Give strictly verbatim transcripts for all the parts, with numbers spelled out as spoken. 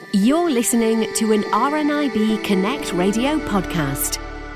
You're listening to an R N I B Connect radio podcast.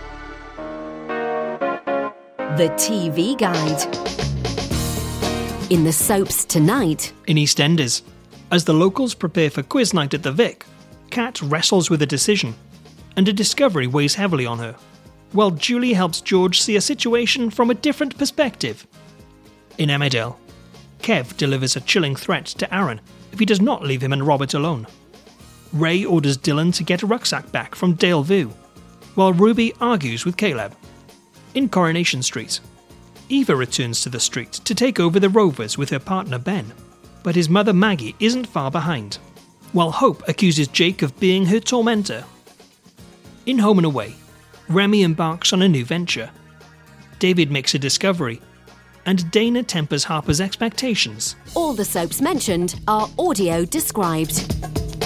The T V Guide. In the soaps tonight. In EastEnders, as the locals prepare for quiz night at the Vic, Kat wrestles with a decision, and a discovery weighs heavily on her, while Julie helps George see a situation from a different perspective. In Emmerdale, Kev delivers a chilling threat to Aaron if he does not leave him and Robert alone. Ray orders Dylan to get a rucksack back from Dale Vu, while Ruby argues with Caleb. In Coronation Street, Eva returns to the street to take over the Rovers with her partner Ben, but his mother Maggie isn't far behind, while Hope accuses Jake of being her tormentor. In Home and Away, Remy embarks on a new venture. David makes a discovery, and Dana tempers Harper's expectations. All the soaps mentioned are audio described.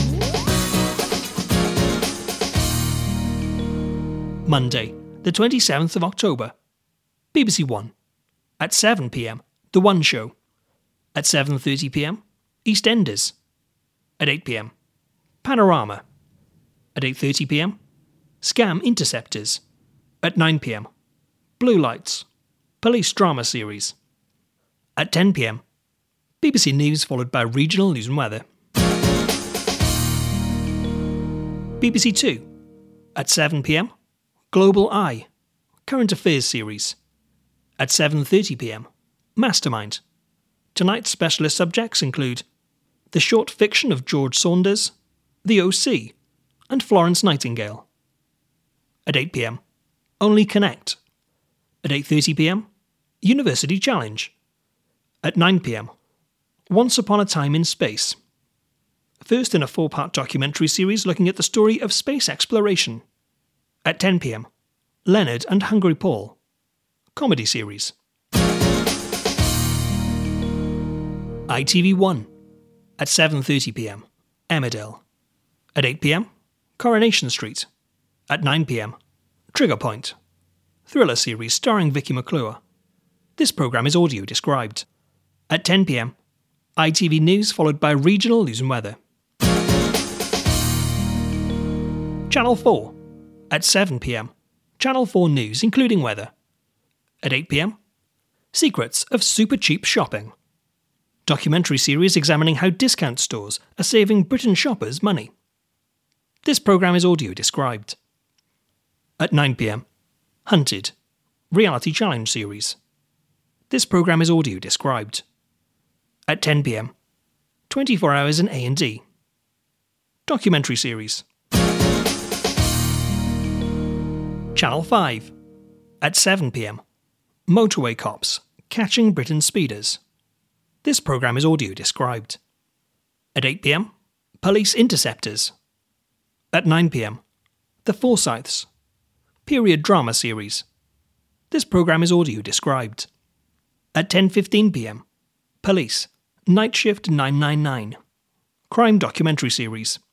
Monday, the twenty-seventh of October. B B C One. At seven p m, The One Show. At seven thirty p m, EastEnders. At eight p m, Panorama. At eight thirty p m, Scam Interceptors. At nine p m, Blue Lights, police drama series. At ten p m, B B C News followed by regional news and weather. B B C Two. At seven p m, Global Eye, current affairs series. At seven thirty p m, Mastermind. Tonight's specialist subjects include the short fiction of George Saunders, The O C, and Florence Nightingale. At eight p m, Only Connect. At eight thirty p m, University Challenge. At nine p m, Once Upon a Time in Space. First in a four-part documentary series looking at the story of space exploration. At ten p m, Leonard and Hungry Paul, comedy series. I T V One. At seven thirty p m, Emmerdale. At eight p m, Coronation Street. At nine p m, Trigger Point, thriller series starring Vicky McClure. This programme is audio described. At ten p m, I T V News followed by regional news and weather. Channel Four. At seven p m, Channel four News including weather. At eight p m, Secrets of Super Cheap Shopping. Documentary series examining how discount stores are saving Britain shoppers money. This programme is audio described. At nine p m, Hunted, reality challenge series. This programme is audio described. At ten p m, twenty-four hours in A and D. Documentary series. Channel Five. At seven p m, Motorway Cops, catching Britain's speeders. This programme is audio described. At eight p m, Police Interceptors. At nine p m, The Forsyths, period drama series. This programme is audio described. At ten fifteen p m, Police, Night Shift nine nine nine, crime documentary series.